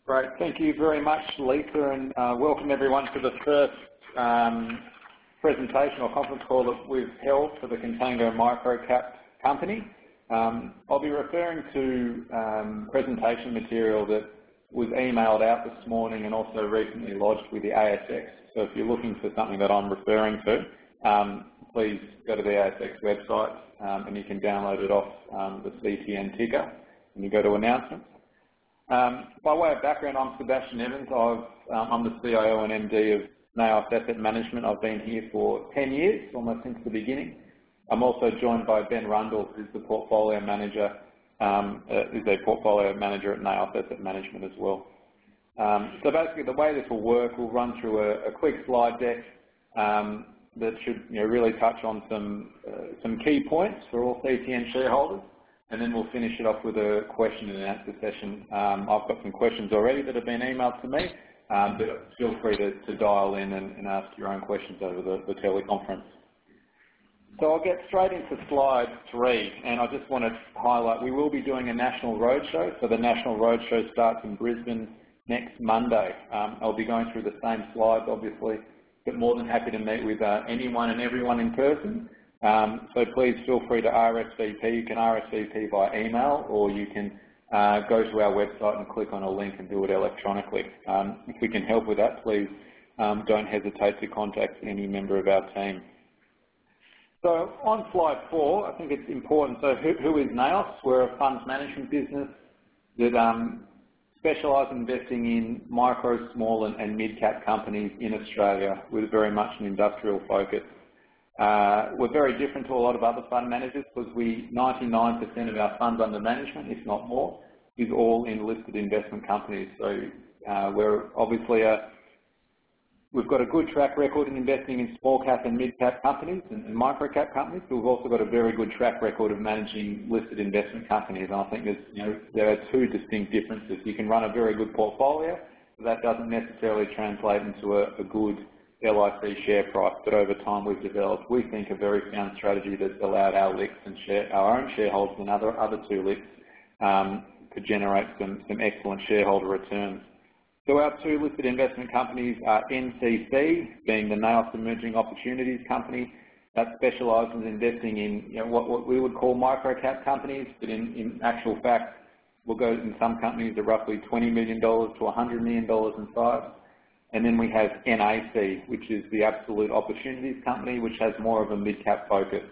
Great. Thank you very much, Lisa, and welcome everyone to the first presentation or conference call that we've held for the Contango Microcap company. I'll be referring to presentation material that was emailed out this morning and also recently lodged with the ASX. So if you're looking for something that I'm referring to, please go to the ASX website and you can download it off the CTN ticker and you go to announcements. By way of background, I'm Sebastian Evans. I'm the CIO and MD of NAOS Asset Management. I've been here for 10 years, almost since the beginning. I'm also joined by Ben Rundle, who's the portfolio manager, who's a portfolio manager at NAOS Asset Management as well. So basically, the way this will work, we'll run through a quick slide deck that should really touch on some key points for all CTN shareholders, and then we'll finish it off with a question and answer session. I've got some questions already that have been emailed to me, but feel free to dial in and ask your own questions over the teleconference. So I'll get straight into slide 3, and I just want to highlight we will be doing a national roadshow. So the national roadshow starts in Brisbane next Monday. I'll be going through the same slides, obviously, but more than happy to meet with anyone and everyone in person. So please feel free to RSVP. You can RSVP by email, or you can go to our website and click on a link and do it electronically. If we can help with that, please don't hesitate to contact any member of our team. So on slide 4, I think it's important. So who is NAOS? We're a funds management business that specialise in investing in micro, small and mid-cap companies in Australia with very much an industrial focus. We're very different to a lot of other fund managers because 99% of our funds under management, if not more, is all in listed investment companies. So we're obviously we've got a good track record in investing in small cap and mid cap companies and micro cap companies, but we've also got a very good track record of managing listed investment companies. And I think there are two distinct differences. You can run a very good portfolio, but that doesn't necessarily translate into a good LIC share price. But over time we've developed, we think, a very sound strategy that's allowed our LICs and our own shareholders and other two LICs to generate some excellent shareholder returns. So our two listed investment companies are NCC, being the NAOS Emerging Opportunities Company, that specialises in investing in what we would call micro-cap companies, but in actual fact, we'll go in some companies are roughly $20 million to $100 million in size. And then we have NAC, which is the Absolute Opportunities Company, which has more of a mid-cap focus.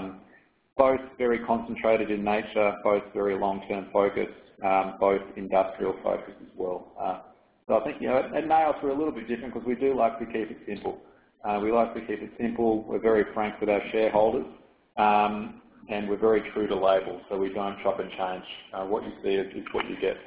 Both very concentrated in nature, both very long-term focused, both industrial focused as well. So I think, at NAOS we're a little bit different because we do like to keep it simple. We like to keep it simple. We're very frank with our shareholders, and we're very true to label, so we don't chop and change. What you see is what you get.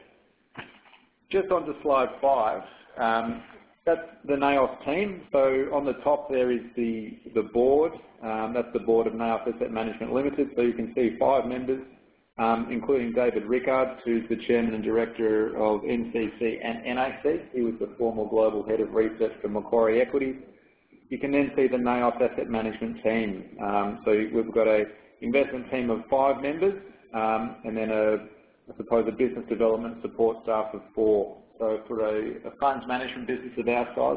Just on to slide 5. That's the NAOS team. So on the top there is the board. That's the board of NAOS Asset Management Limited. So you can see 5 members, including David Rickard, who's the Chairman and Director of NCC and NAC. He was the former Global Head of Research for Macquarie Equities. You can then see the NAOS Asset Management team. So we've got an investment team of 5 members, and then I suppose a business development support staff of 4. So for a funds management business of our size,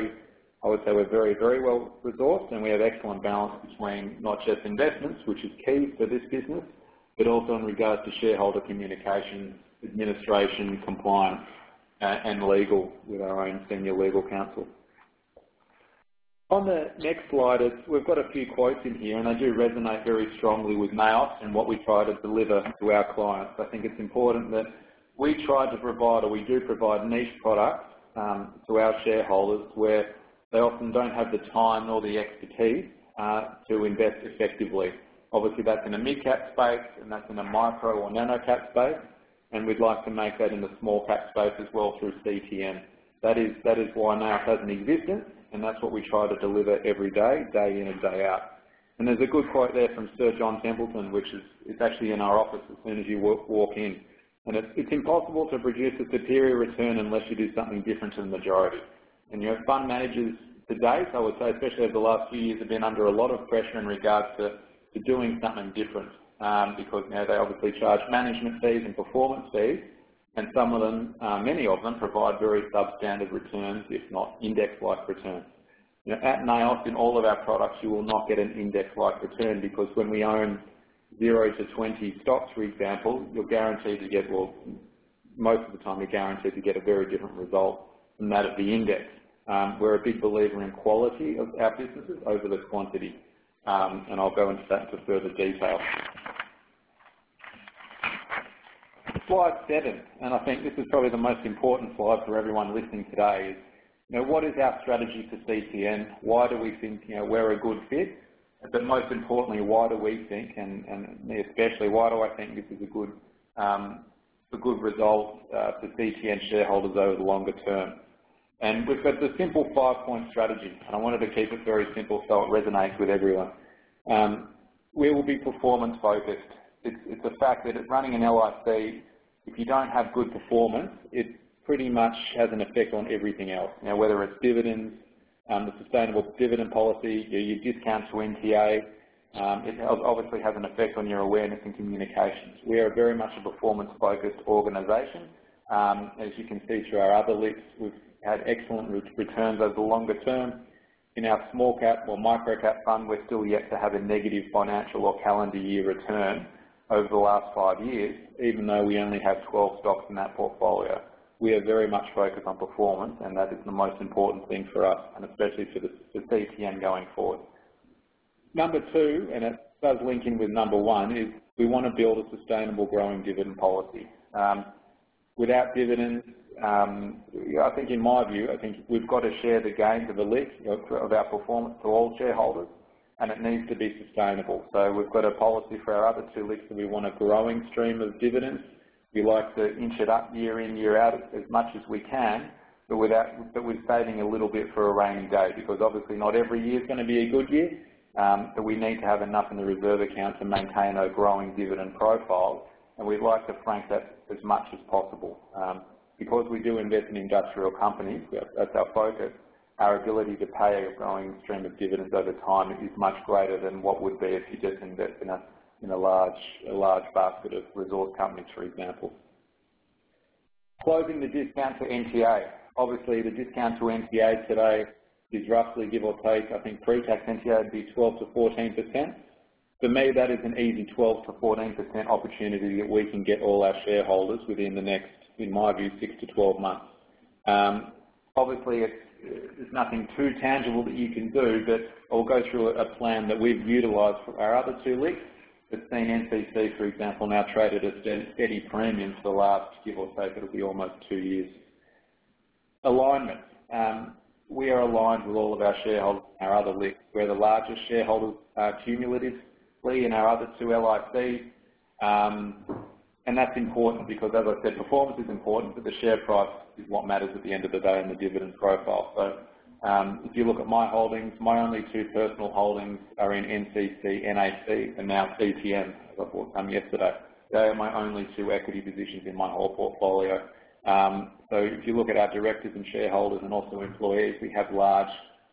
I would say we're very, very well resourced, and we have excellent balance between not just investments, which is key for this business, but also in regards to shareholder communication, administration, compliance, and legal with our own senior legal counsel. On the next slide, we've got a few quotes in here, and they do resonate very strongly with NAOS and what we try to deliver to our clients. I think it's important that we try to provide, or we do provide, niche products to our shareholders where they often don't have the time nor the expertise to invest effectively. Obviously, that's in a mid-cap space, and that's in a micro or nano-cap space, and we'd like to make that in the small-cap space as well through CTN. That is why NAOS has an existence, and that's what we try to deliver every day, day in and day out. And there's a good quote there from Sir John Templeton, which it's actually in our office as soon as you walk in. And it's impossible to produce a superior return unless you do something different to the majority. And fund managers to date, I would say, especially over the last few years, have been under a lot of pressure in regards to doing something different because they obviously charge management fees and performance fees, and some of them, many of them, provide very substandard returns, if not index-like returns. You know, at NAIOS, in all of our products, you will not get an index-like return because when we own 0 to 20 stocks, for example, you're guaranteed to get, well, most of the time you're guaranteed to get a very different result than that of the index. We're a big believer in quality of our businesses over the quantity, and I'll go into that into further detail. Slide 7, and I think this is probably the most important slide for everyone listening today, is, you know, what is our strategy for CTN? Why do we think, you know, we're a good fit? But most importantly, why do we think, and me especially, why do I think this is a good result for CTN shareholders over the longer term? And we've got the simple 5-point strategy, and I wanted to keep it very simple so it resonates with everyone. We will be performance focused. It's a fact that running an LIC, if you don't have good performance, it pretty much has an effect on everything else. You know, whether it's dividends, the sustainable dividend policy, your discount to NTA, it obviously has an effect on your awareness and communications. We are very much a performance-focused organisation. As you can see through our other LICs, we've had excellent returns over the longer term. In our small cap or micro cap fund, we're still yet to have a negative financial or calendar year return over the last 5 years, even though we only have 12 stocks in that portfolio. We are very much focused on performance, and that is the most important thing for us, and especially for CTN going forward. Number 2, and it does link in with number 1, is we want to build a sustainable growing dividend policy. Without dividends, I think in my view, I think we've got to share the gains of the LIC, of our performance to all shareholders, and it needs to be sustainable. So we've got a policy for our other 2 LICs that we want a growing stream of dividends. We like to inch it up year in, year out as much as we can, but with saving a little bit for a rainy day, because obviously not every year is going to be a good year, but we need to have enough in the reserve account to maintain a growing dividend profile, and we'd like to frank that as much as possible. Because we do invest in industrial companies, that's our focus, our ability to pay a growing stream of dividends over time is much greater than what would be if you just invest in a large basket of resource companies, for example. Closing the discount to NTA. Obviously, the discount to NTA today is roughly, give or take, I think pre-tax NTA would be 12 to 14%. For me, that is an easy 12 to 14% opportunity that we can get all our shareholders within the next, in my view, 6 to 12 months. Obviously, there's nothing too tangible that you can do, but I'll go through a plan that we've utilised for our other 2 LICs. It's seen NCC, for example, now traded at steady premiums for the last, give or take, it'll be almost 2 years. Alignment. We are aligned with all of our shareholders in our other LICs. We're the largest shareholders cumulatively in our other 2 LICs. And that's important because, as I said, performance is important, but the share price is what matters at the end of the day in the dividend profile. So if you look at my holdings, my only 2 personal holdings are in NCC, NAC, and now CTN, as I bought some yesterday. They are my only 2 equity positions in my whole portfolio. So if you look at our directors and shareholders and also employees, we have large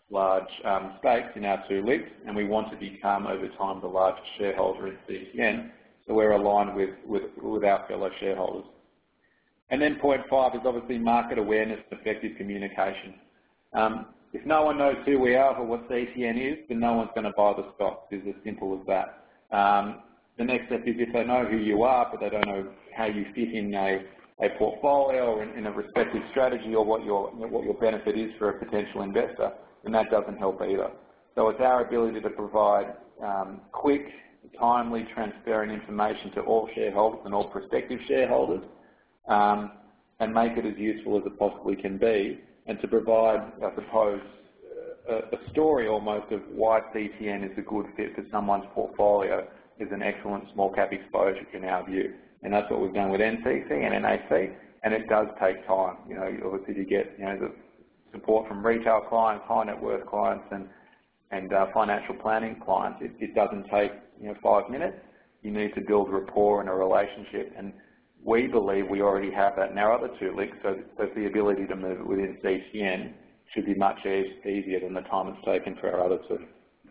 stakes in our 2 LICs, and we want to become, over time, the largest shareholder in CTN. So we're aligned with our fellow shareholders. And then point 5 is obviously market awareness and effective communication. If no one knows who we are or what CTN is, then no one's going to buy the stock. It's as simple as that. The next step is if they know who you are, but they don't know how you fit in a portfolio or in a respective strategy or what your benefit is for a potential investor, then that doesn't help either. So it's our ability to provide quick, timely, transparent information to all shareholders and all prospective shareholders, and make it as useful as it possibly can be, and to provide, I suppose, a story almost of why CTN is a good fit for someone's portfolio is an excellent small cap exposure in our view. And that's what we've done with NCC and NAC, and it does take time. You know, obviously to get the support from retail clients, high net worth clients, and financial planning clients. It doesn't take 5 minutes. You need to build rapport and a relationship, and we believe we already have that in our other 2 LICs, so the ability to move it within CTN should be much easier than the time it's taken for our other 2.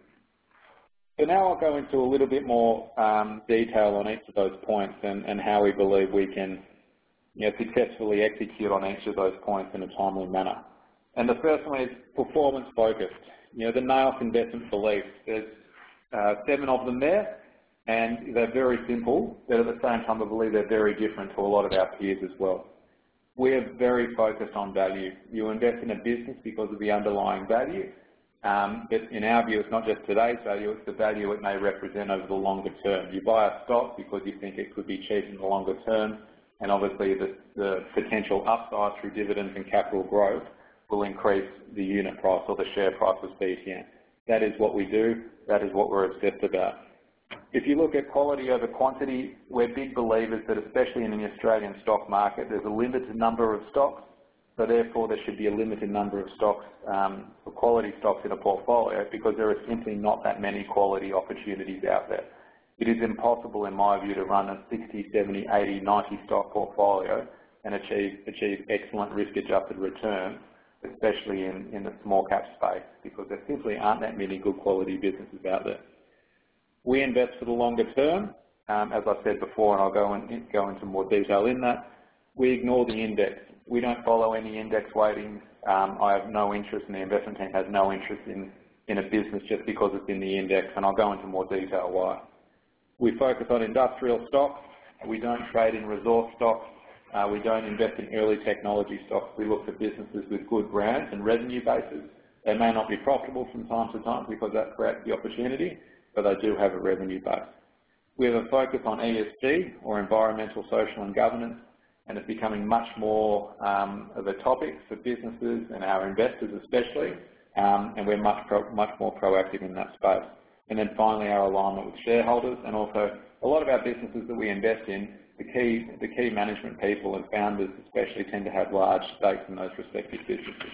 So now I'll go into a little bit more detail on each of those points and how we believe we can successfully execute on each of those points in a timely manner. And the first one is performance focused. The NAIOS investment beliefs. There's 7 of them there, and they're very simple, but at the same time, I believe they're very different to a lot of our peers as well. We are very focused on value. You invest in a business because of the underlying value, but in our view, it's not just today's value, it's the value it may represent over the longer term. You buy a stock because you think it could be cheap in the longer term, and obviously the potential upside through dividends and capital growth will increase the unit price or the share price of BTN. That is what we do. That is what we're obsessed about. If you look at quality over quantity, we're big believers that especially in the Australian stock market, there's a limited number of stocks, so therefore there should be a limited number of stocks, quality stocks in a portfolio, because there are simply not that many quality opportunities out there. It is impossible, in my view, to run a 60, 70, 80, 90 stock portfolio and achieve excellent risk-adjusted returns, especially in the small cap space, because there simply aren't that many good quality businesses out there. We invest for the longer term, as I said before, and I'll go into more detail in that. We ignore the index. We don't follow any index weightings. I have no interest, and the investment team has no interest in a business just because it's in the index, and I'll go into more detail why. We focus on industrial stocks. We don't trade in resource stocks. We don't invest in early technology stocks. We look for businesses with good brands and revenue bases. They may not be profitable from time to time because that creates the opportunity, but they do have a revenue base. We have a focus on ESG, or environmental, social and governance, and it's becoming much more of a topic for businesses and our investors especially, and we're much more proactive in that space. And then finally, our alignment with shareholders, and also a lot of our businesses that we invest in, the key management people and founders especially tend to have large stakes in those respective businesses.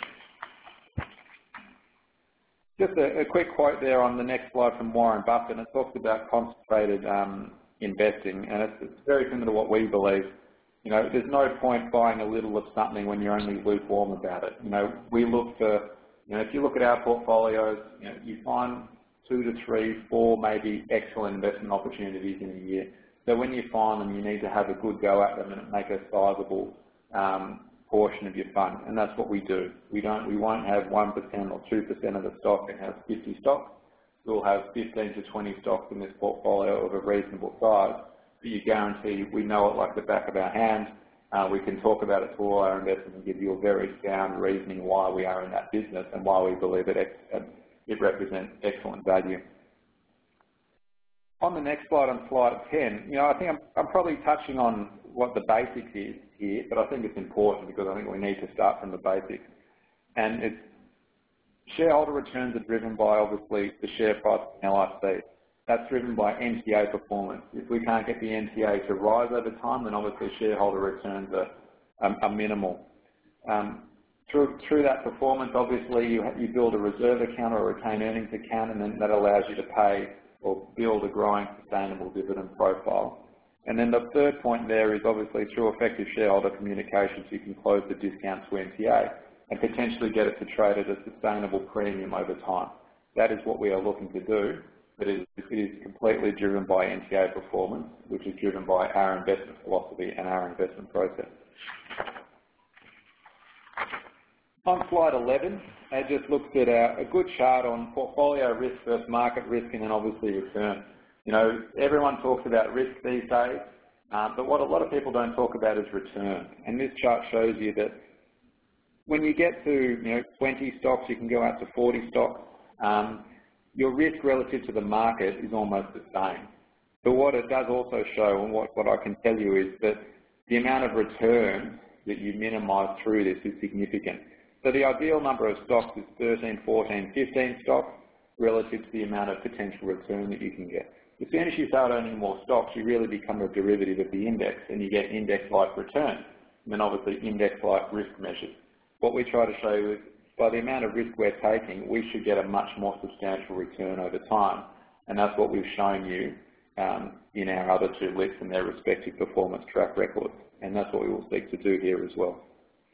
Just a quick quote there on the next slide from Warren Buffett, and it talks about concentrated investing, and it's very similar to what we believe. There's no point buying a little of something when you're only lukewarm about it. We look for, if you look at our portfolios, you find 2 to 3, 4 maybe excellent investment opportunities in a year. So when you find them, you need to have a good go at them and make a sizable portion of your fund, and that's what we do. We won't have 1% or 2% of the stock and have 50 stocks. We'll have 15 to 20 stocks in this portfolio of a reasonable size, but you guarantee we know it like the back of our hand. We can talk about it to all our investors and give you a very sound reasoning why we are in that business and why we believe it represents excellent value. On the next slide, on slide 10, I think I'm probably touching on what the basics is here, but I think it's important because I think we need to start from the basics. And it's shareholder returns are driven by, obviously, the share price and LIC. That's driven by NTA performance. If we can't get the NTA to rise over time, then obviously shareholder returns are minimal. Through that performance, obviously, you build a reserve account or a retained earnings account, and then that allows you to pay or build a growing sustainable dividend profile. And then the third point there is obviously through effective shareholder communications, you can close the discount to NTA and potentially get it to trade at a sustainable premium over time. That is what we are looking to do, but it is completely driven by NTA performance, which is driven by our investment philosophy and our investment process. On slide 11, it just looks at a good chart on portfolio risk versus market risk, and then obviously return. Everyone talks about risk these days, but what a lot of people don't talk about is return. And this chart shows you that when you get to 20 stocks, you can go out to 40 stocks. Your risk relative to the market is almost the same. But what it does also show, and what I can tell you, is that the amount of return that you minimise through this is significant. So the ideal number of stocks is 13, 14, 15 stocks relative to the amount of potential return that you can get. As soon as you start owning more stocks, you really become a derivative of the index, and you get index-like return, and then obviously index-like risk measures. What we try to show you is by the amount of risk we're taking, we should get a much more substantial return over time, and that's what we've shown you in our other two lists and their respective performance track records, and that's what we will seek to do here as well.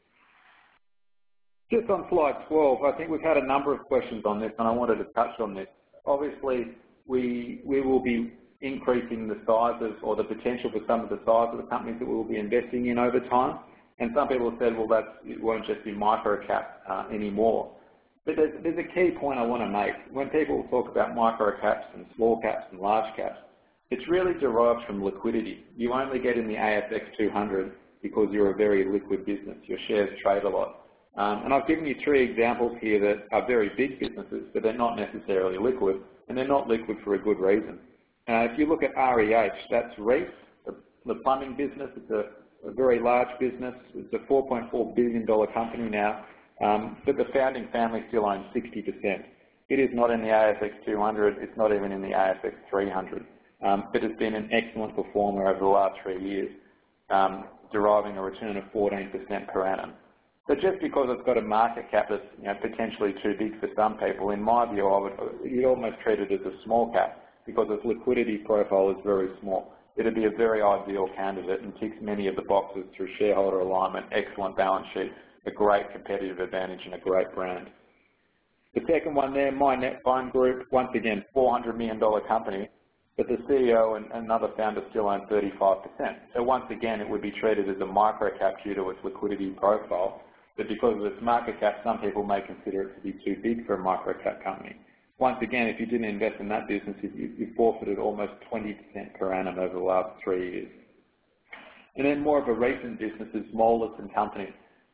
Just on slide 12, I think we've had a number of questions on this, and I wanted to touch on this. Obviously, we will be increasing the size of, or the potential for some of the size of the companies that we'll be investing in over time. And some people have said, well, it won't just be micro-cap anymore. But there's a key point I want to make. When people talk about micro-caps and small caps and large caps, it's really derived from liquidity. You only get in the ASX 200 because you're a very liquid business. Your shares trade a lot. And I've given you 3 examples here that are very big businesses, but they're not necessarily liquid, and they're not liquid for a good reason. If you look at REH, that's Reece, the plumbing business. It's a very large business. It's a $4.4 billion company now, but the founding family still owns 60%. It is not in the ASX 200. It's not even in the ASX 300, but it's been an excellent performer over the last 3 years, deriving a return of 14% per annum. So just because it's got a market cap that's potentially too big for some people, in my view, you'd almost treat it as a small cap because its liquidity profile is very small. It'd be a very ideal candidate and ticks many of the boxes through shareholder alignment, excellent balance sheet, a great competitive advantage, and a great brand. The second one there, MyNetFund Group, once again, $400 million company, but the CEO and another founder still own 35%. So once again, it would be treated as a micro-cap due to its liquidity profile, but because of its market cap, some people may consider it to be too big for a micro-cap company. Once again, if you didn't invest in that business, you forfeited almost 20% per annum over the last 3 years. And then more of a recent business is Moelis & Company,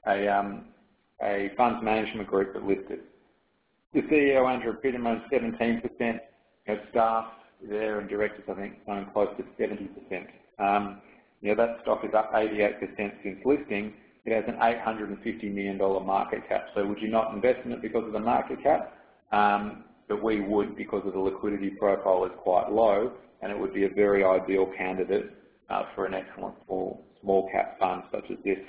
a funds management group that listed. The CEO, Andrew Pridham, owns 17%. Staff there and directors, I think, own close to 70%. That stock is up 88% since listing. It has an $850 million market cap. So would you not invest in it because of the market cap? But we would, because of the liquidity profile is quite low, and it would be a very ideal candidate for an excellent small cap fund such as this.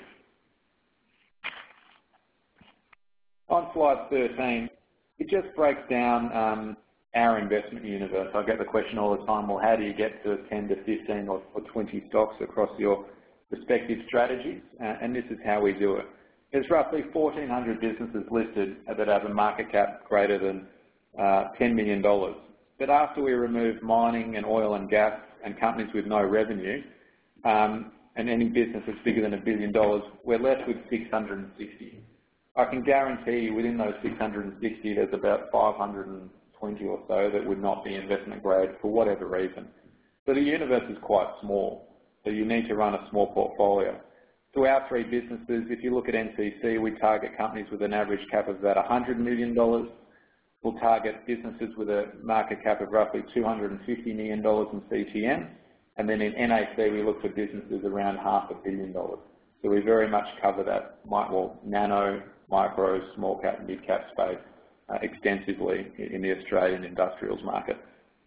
On slide 13, it just breaks down our investment universe. I get the question all the time, well, how do you get to 10 to 15 or 20 stocks across your respective strategies? And this is how we do it. There's roughly 1,400 businesses listed that have a market cap greater than $10 million. But after we remove mining and oil and gas and companies with no revenue, and any business that's bigger than $1 billion, we're left with 660. I can guarantee you within those 660, there's about 520 or so that would not be investment grade for whatever reason. So the universe is quite small, so you need to run a small portfolio. To our 3 businesses, if you look at NCC, we target companies with an average cap of about $100 million. We'll target businesses with a market cap of roughly $250 million in CTM. And then in NAC, we look for businesses around $500 million. So we very much cover that nano, micro, small cap, mid cap space extensively in the Australian industrials market.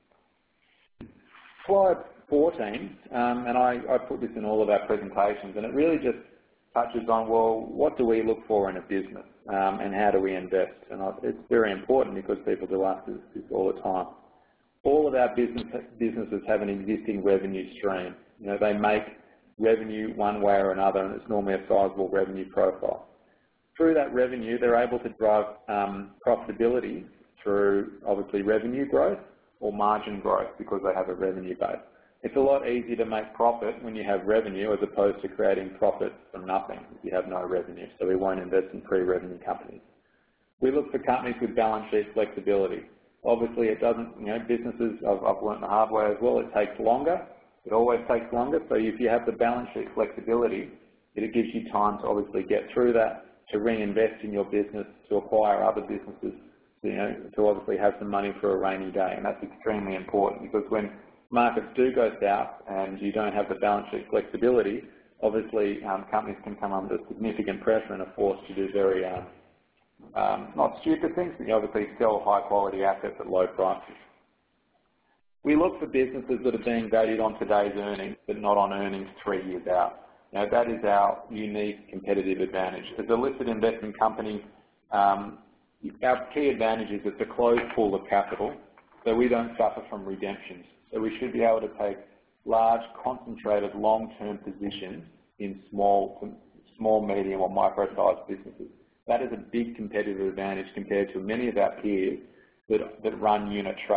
Slide 14, and I put this in all of our presentations, and it really just touches on, well, what do we look for in a business and how do we invest? And it's very important because people do ask this all the time. All of our businesses have an existing revenue stream. They make revenue one way or another, and it's normally a sizable revenue profile. Through that revenue, they're able to drive profitability through, obviously, revenue growth or margin growth because they have a revenue base. It's a lot easier to make profit when you have revenue as opposed to creating profit from nothing if you have no revenue, so we won't invest in pre-revenue companies. We look for companies with balance sheet flexibility. Obviously, it doesn't, businesses, I've learned the hard way as well, it takes longer. It always takes longer, so if you have the balance sheet flexibility, it gives you time to obviously get through that, to reinvest in your business, to acquire other businesses, to obviously have some money for a rainy day, and that's extremely important because when markets do go south and you don't have the balance sheet flexibility, obviously companies can come under significant pressure and are forced to do very, not stupid things, but obviously sell high quality assets at low prices. We look for businesses that are being valued on today's earnings, but not on earnings 3 years out. That is our unique competitive advantage. As a listed investment company, our key advantage is it's a closed pool of capital, so we don't suffer from redemptions. So we should be able to take large, concentrated, long-term positions in small, medium, or micro-sized businesses. That is a big competitive advantage compared to many of our peers that run unit trusts.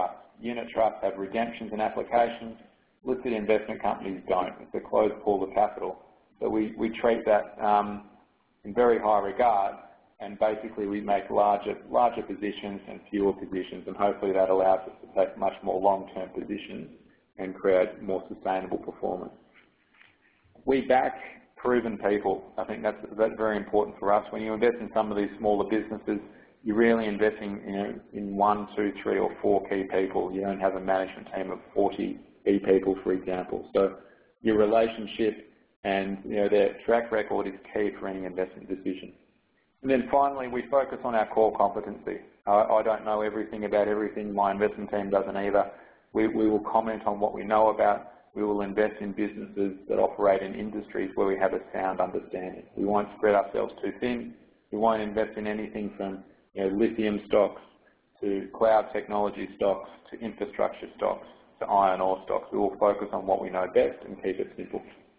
unit trusts have redemptions and applications. Listed investment companies don't. It's a closed pool of capital. So we treat that in very high regard, and basically we make larger positions and fewer positions, and hopefully that allows us to take much more long-term positions and create more sustainable performance. We back proven people. I think that's very important for us. When you invest in some of these smaller businesses, you're really investing in 1, 2, 3 or 4 key people. You don't have a management team of 40 key people, for example. So your relationship and their track record is key for any investment decision. And then finally, we focus on our core competency. I don't know everything about everything. My investment team doesn't either. We will comment on what we know about. We will invest in businesses that operate in industries where we have a sound understanding. We won't spread ourselves too thin. We won't invest in anything from lithium stocks to cloud technology stocks to infrastructure stocks to iron ore stocks. We will focus on what we know best and keep it simple.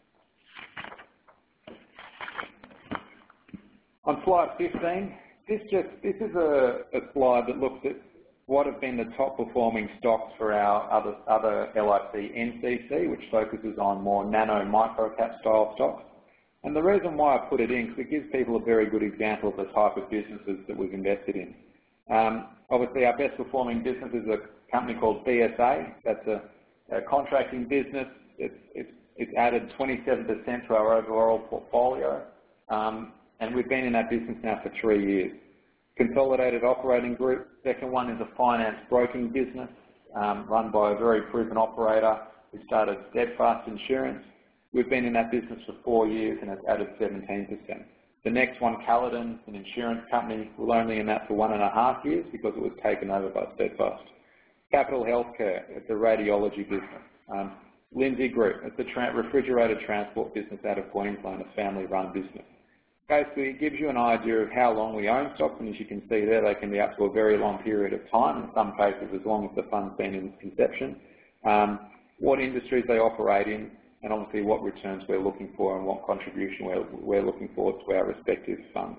On slide 15, this is a slide that looks at what have been the top performing stocks for our other LIC NCC, which focuses on more nano micro cap style stocks. And the reason why I put it in is it gives people a very good example of the type of businesses that we've invested in. Obviously, our best performing business is a company called BSA. That's a contracting business. It's added 27% to our overall portfolio, and we've been in that business now for 3 years. Consolidated Operating Group, second one is a finance broking business run by a very proven operator who started Steadfast Insurance. We've been in that business for 4 years and it's added 17%. The next one, Caledon, an insurance company, we're only in that for 1.5 years because it was taken over by Steadfast. Capital Healthcare, it's a radiology business. Lindsay Group, it's a refrigerated transport business out of Queensland, a family-run business. Basically, it gives you an idea of how long we own stocks, and as you can see there, they can be up to a very long period of time, in some cases as long as the fund's been in inception, what industries they operate in, and obviously what returns we're looking for and what contribution we're looking for to our respective funds.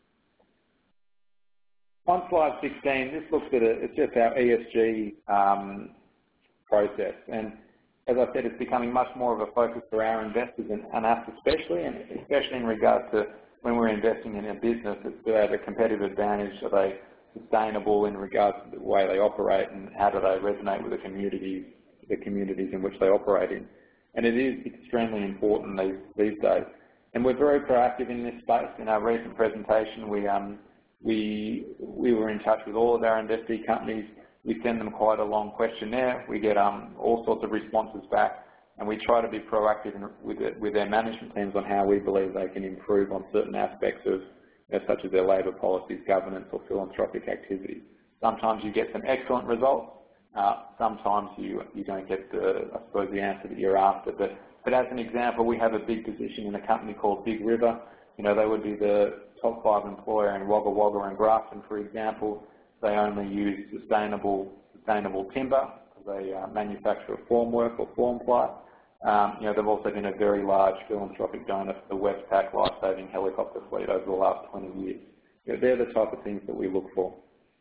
On slide 16, this looks at it's just our ESG process, and as I said, it's becoming much more of a focus for our investors and us especially, and especially in regards to when we're investing in a business, it's to have a competitive advantage. Are they sustainable in regards to the way they operate, and how do they resonate with the communities in which they operate in? And it is extremely important these days. And we're very proactive in this space. In our recent presentation, we were in touch with all of our investee companies. We send them quite a long questionnaire. We get all sorts of responses back, and we try to be proactive with their management teams on how we believe they can improve on certain aspects of, such as their labour policies, governance, or philanthropic activities. Sometimes you get some excellent results. Sometimes you don't get the answer that you're after. But as an example, we have a big position in a company called Big River. They would be the top 5 employer in Wagga Wagga and Grafton, for example. They only use sustainable timber. They manufacture formwork or form ply. They've also been a very large philanthropic donor to the Westpac life-saving helicopter fleet over the last 20 years. They're the type of things that we look for.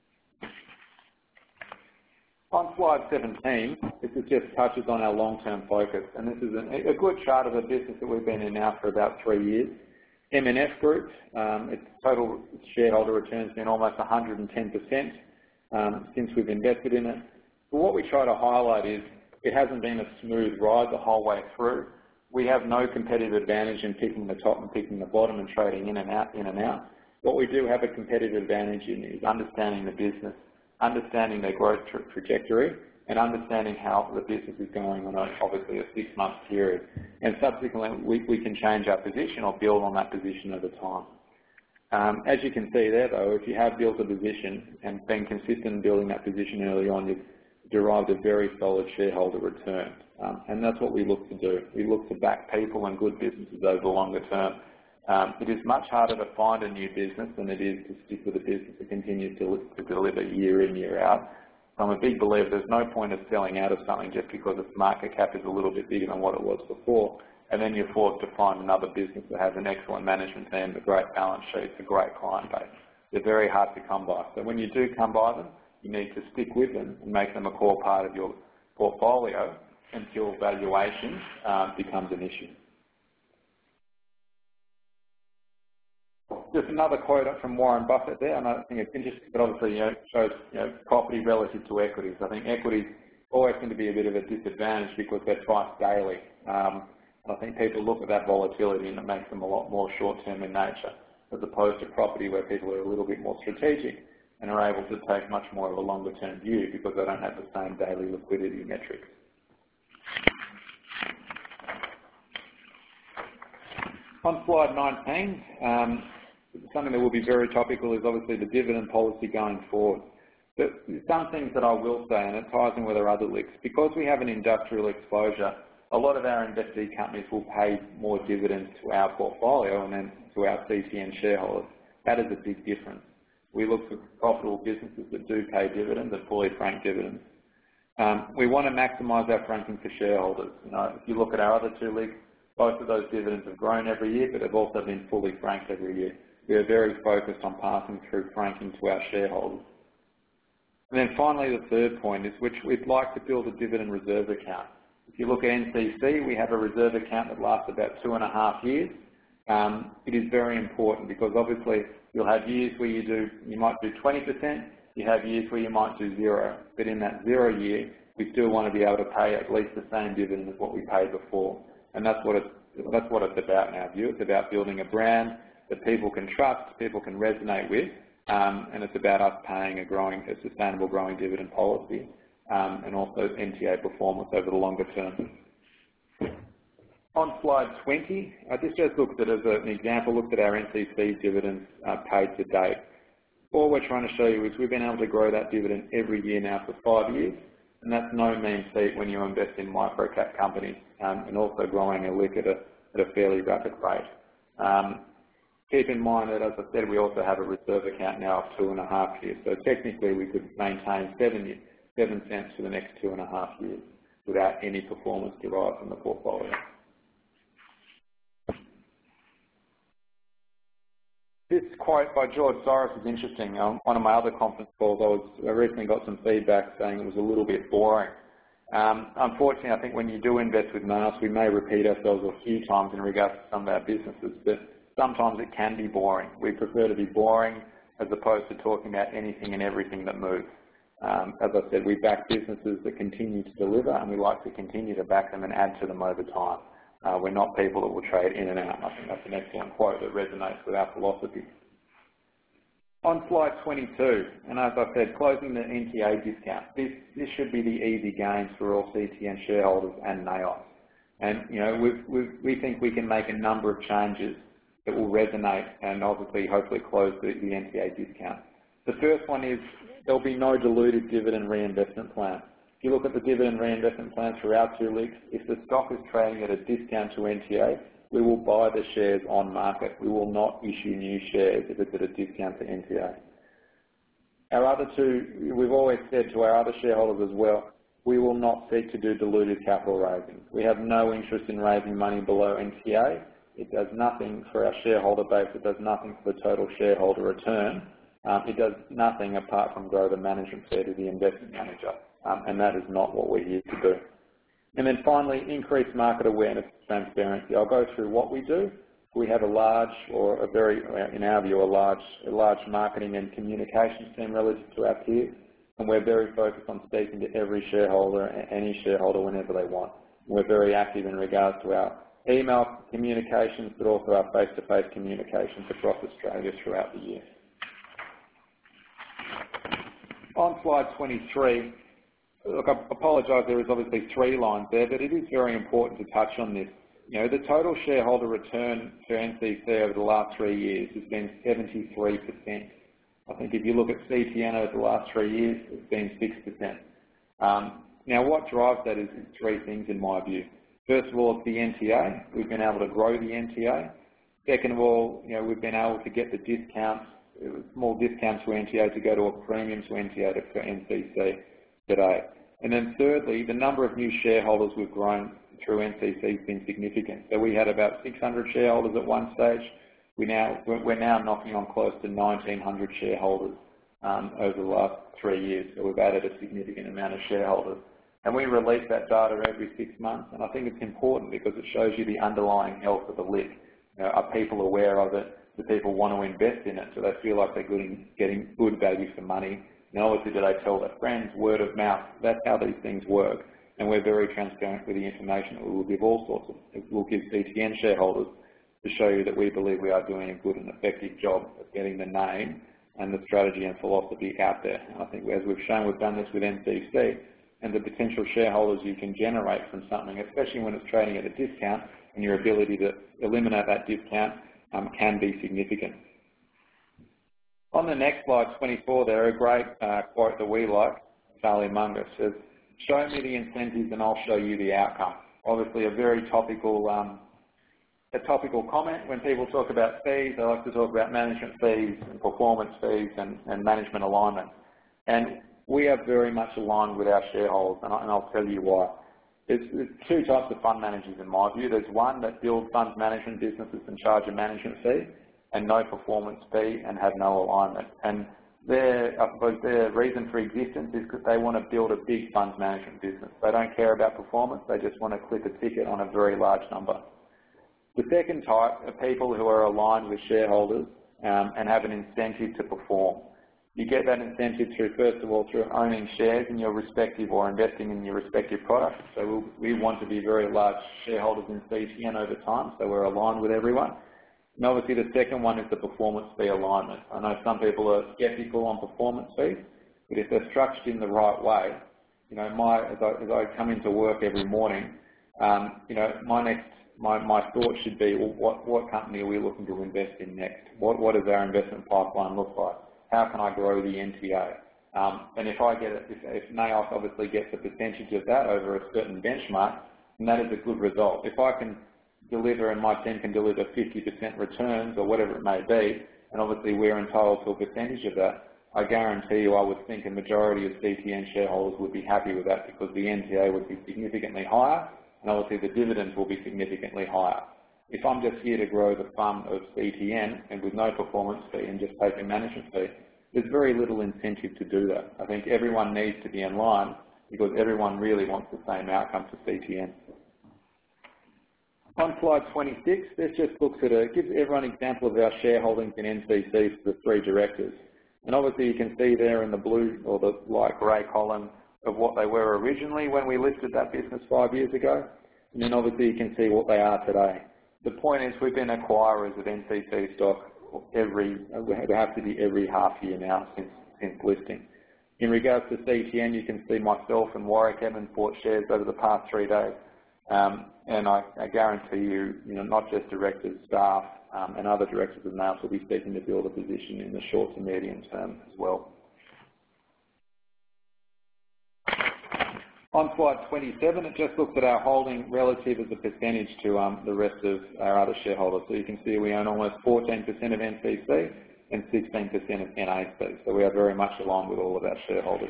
On slide 17, this just touches on our long-term focus, and this is a good chart of a business that we've been in now for about 3 years. M&S Group, its total shareholder return has been almost 110% since we've invested in it. But what we try to highlight is it hasn't been a smooth ride the whole way through. We have no competitive advantage in picking the top and picking the bottom and trading in and out. What we do have a competitive advantage in is understanding the business, understanding their growth trajectory, and understanding how the business is going on obviously a 6-month period. And subsequently, we can change our position or build on that position over time. As you can see there, though, if you have built a position and been consistent in building that position early on, you've derived a very solid shareholder return. And that's what we look to do. We look to back people and good businesses over the longer term. It is much harder to find a new business than it is to stick with a business that continues to deliver year in, year out. I'm a big believer there's no point of selling out of something just because its market cap is a little bit bigger than what it was before, and then you're forced to find another business that has an excellent management team, a great balance sheet, a great client base. They're very hard to come by. So when you do come by them, you need to stick with them and make them a core part of your portfolio until valuation becomes an issue. Just another quote from Warren Buffett there, and I think it's interesting, but obviously shows property relative to equities. I think equities always seem to be a bit of a disadvantage because they're priced daily. I think people look at that volatility and it makes them a lot more short-term in nature, as opposed to property where people are a little bit more strategic and are able to take much more of a longer-term view because they don't have the same daily liquidity metrics. On slide 19, something that will be very topical is obviously the dividend policy going forward. But some things that I will say, and it ties in with our other links, because we have an industrial exposure, a lot of our investee companies will pay more dividends to our portfolio and then to our CTN shareholders. That is a big difference. We look for profitable businesses that do pay dividends, and fully franked dividends. We want to maximise our franking for shareholders. If you look at our other two leagues, both of those dividends have grown every year, but have also been fully franked every year. We are very focused on passing through franking to our shareholders. And then finally, the third point is which we'd like to build a dividend reserve account. If you look at NCC, we have a reserve account that lasts about 2.5 years. It is very important because obviously you'll have years where you might do 20%, you have years where you might do 0. But in that 0 year, we still want to be able to pay at least the same dividend as what we paid before. And that's what it's about in our view. It's about building a brand that people can trust, people can resonate with, and it's about us paying a sustainable growing dividend policy, and also NTA performance over the longer term. On slide 20, this just looks at, as an example, looked at our NCC dividends paid to date. All we're trying to show you is we've been able to grow that dividend every year now for 5 years, and that's no mean feat when you invest in micro-cap companies, and also growing a LIC at a fairly rapid rate. Keep in mind that, as I said, we also have a reserve account now of 2.5 years, so technically we could maintain 7 cents for the next 2.5 years without any performance derived from the portfolio. This quote by George Soros is interesting. On one of my other conference calls, I recently got some feedback saying it was a little bit boring. Unfortunately, I think when you do invest with NAS, we may repeat ourselves a few times in regards to some of our businesses, but sometimes it can be boring. We prefer to be boring as opposed to talking about anything and everything that moves. As I said, we back businesses that continue to deliver, and we like to continue to back them and add to them over time. We're not people that will trade in and out. I think that's an excellent quote that resonates with our philosophy. On slide 22, and as I said, closing the NTA discount. This should be the easy gains for all CTN shareholders and NAOS. And we think we can make a number of changes that will resonate and obviously hopefully close the NTA discount. The first one is there'll be no diluted dividend reinvestment plan. If you look at the dividend reinvestment plans for our two LICs, if the stock is trading at a discount to NTA, we will buy the shares on market. We will not issue new shares if it's at a discount to NTA. Our other two, we've always said to our other shareholders as well, we will not seek to do diluted capital raising. We have no interest in raising money below NTA. It does nothing for our shareholder base. It does nothing for the total shareholder return. It does nothing apart from grow the management fee to the investment manager, and that is not what we're here to do. And then finally, increase market awareness and transparency. I'll go through what we do. We have a large, or a very, in our view, a large marketing and communications team relative to our peers, and we're very focused on speaking to every shareholder, any shareholder, whenever they want. We're very active in regards to our email communications, but also our face-to-face communications across Australia throughout the year. On slide 23, look, I apologise, there is obviously 3 lines there, but it is very important to touch on this. The total shareholder return for NCC over the last 3 years has been 73%. I think if you look at CTN over the last 3 years, it's been 6%. Now, what drives that is 3 things in my view. First of all, it's the NTA. We've been able to grow the NTA. Second of all, we've been able to get the discounts, small discounts to NTA to go to a premium to NTA for NCC today. And then thirdly, the number of new shareholders we've grown through NCC has been significant. So we had about 600 shareholders at one stage. We're now knocking on close to 1,900 shareholders over the last 3 years. So we've added a significant amount of shareholders. And we release that data every 6 months, and I think it's important because it shows you the underlying health of the LIC. Are people aware of it? Do people want to invest in it? Do they feel like they're getting good value for money? And obviously, do they tell their friends? Word of mouth. That's how these things work. And we're very transparent with the information that we will give we'll give CTN shareholders to show you that we believe we are doing a good and effective job of getting the name and the strategy and philosophy out there. And I think, as we've shown, we've done this with NCC, and the potential shareholders you can generate from something, especially when it's trading at a discount, and your ability to eliminate that discount can be significant. On the next slide, 24, there, a great quote that we like, Charlie Munger says, "Show me the incentives and I'll show you the outcome." Obviously a very topical comment. When people talk about fees, they like to talk about management fees and performance fees and management alignment. And we are very much aligned with our shareholders, and I'll tell you why. There's two types of fund managers in my view. There's one that build funds management businesses and charge a management fee and no performance fee and have no alignment. And I suppose their reason for existence is because they want to build a big funds management business. They don't care about performance, they just want to clip a ticket on a very large number. The second type are people who are aligned with shareholders and have an incentive to perform. You get that incentive through, first of all, through owning shares in your respective or investing in your respective products. So we want to be very large shareholders in CTN over time, so we're aligned with everyone. And obviously the second one is the performance fee alignment. I know some people are sceptical on performance fees, but if they're structured in the right way, you know, as I come into work every morning, you know, my thought should be, well, what company are we looking to invest in next? What does our investment pipeline look like? How can I grow the NTA? And if NAIOS obviously gets a percentage of that over a certain benchmark, then that is a good result. If I can deliver and my team can deliver 50% returns or whatever it may be, and obviously we're entitled to a percentage of that, I guarantee you I would think a majority of CTN shareholders would be happy with that because the NTA would be significantly higher and obviously the dividends will be significantly higher. If I'm just here to grow the fund of CTN and with no performance fee and just take a management fee, there's very little incentive to do that. I think everyone needs to be in line because everyone really wants the same outcome for CTN. On slide 26, this just looks at gives everyone an example of our shareholdings in NCC for the 3 directors. And obviously you can see there in the blue or the light grey column of what they were originally when we listed that business 5 years ago. And then obviously you can see what they are today. The point is we've been acquirers of NCC stock we have to be every half year now since listing. In regards to CTN, you can see myself and Warwick Evans bought shares over the past 3 days. And I guarantee you, not just directors, staff, and other directors of NAIOS will be seeking to build a position in the short to medium term as well. On slide 27, it just looks at our holding relative as a percentage to the rest of our other shareholders. So you can see we own almost 14% of NCC and 16% of NAC. So we are very much aligned with all of our shareholders.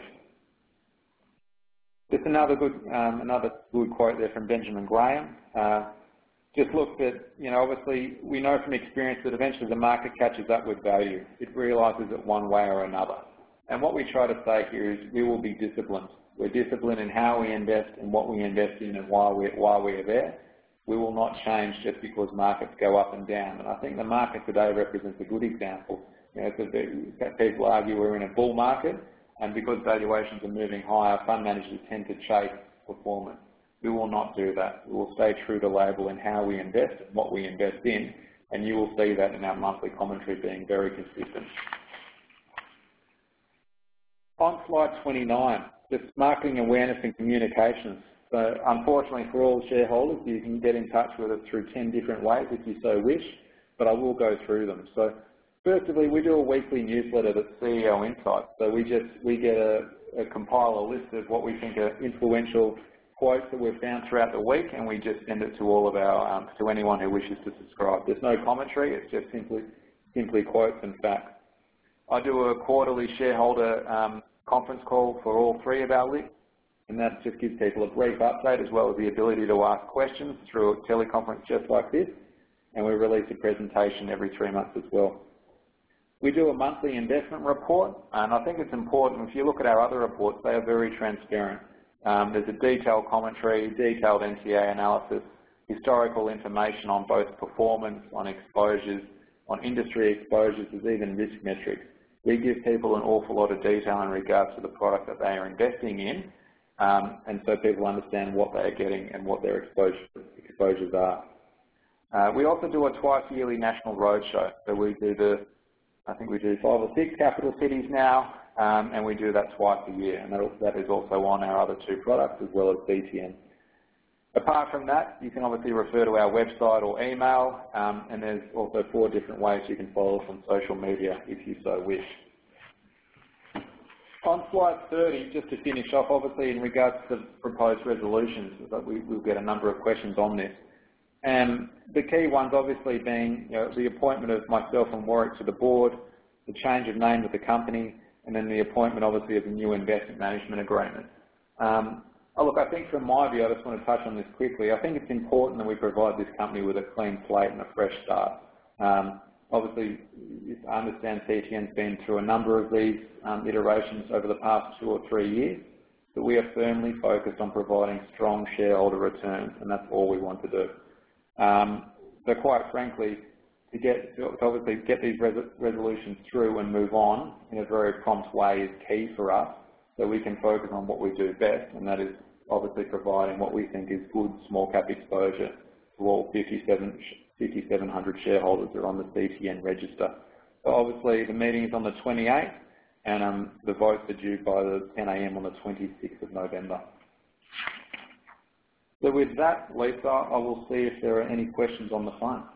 Just another good quote there from Benjamin Graham. Just looked at, obviously we know from experience that eventually the market catches up with value. It realises it one way or another. And what we try to say here is we will be disciplined. We're disciplined in how we invest and what we invest in and why we are there. We will not change just because markets go up and down. And I think the market today represents a good example. People argue we're in a bull market, and because valuations are moving higher, fund managers tend to chase performance. We will not do that. We will stay true to label in how we invest and what we invest in, and you will see that in our monthly commentary being very consistent. On slide 29, just marketing awareness and communications. So unfortunately for all shareholders, you can get in touch with us through 10 different ways if you so wish, but I will go through them. So firstly, we do a weekly newsletter that's CEO Insights. So we compile a list of what we think are influential quotes that we've found throughout the week, and we just send it to all of our to anyone who wishes to subscribe. There's no commentary; it's just simply quotes and facts. I do a quarterly shareholder conference call for all 3 of our LICs, and that just gives people a brief update as well as the ability to ask questions through a teleconference just like this, and we release a presentation every 3 months as well. We do a monthly investment report, and I think it's important, if you look at our other reports, they are very transparent. There's a detailed commentary, detailed NTA analysis, historical information on both performance, on exposures, on industry exposures, there's even risk metrics. We give people an awful lot of detail in regards to the product that they are investing in, and so people understand what they are getting and what their exposures are. We also do a twice-yearly national roadshow. So we do I think we do 5 or 6 capital cities now, and we do that twice a year, and that is also on our other 2 products as well as BTN. Apart from that, you can obviously refer to our website or email, and there's also 4 different ways you can follow us on social media if you so wish. On slide 30, just to finish off, obviously in regards to proposed resolutions, we'll get a number of questions on this. And the key ones obviously being the appointment of myself and Warwick to the board, the change of name of the company, and then the appointment obviously of the new investment management agreement. Look, I think from my view, I just want to touch on this quickly. I think it's important that we provide this company with a clean slate and a fresh start. Obviously, I understand CTN's been through a number of these iterations over the past 2 or 3 years, but we are firmly focused on providing strong shareholder returns, and that's all we want to do. So quite frankly, to obviously get these resolutions through and move on in a very prompt way is key for us, so we can focus on what we do best, and that is obviously providing what we think is good small cap exposure to all 5,700 shareholders that are on the CTN register. So obviously the meeting is on the 28th, and the votes are due by the 10 a.m. on the 26th of November. So with that, Lisa, I will see if there are any questions on the phone.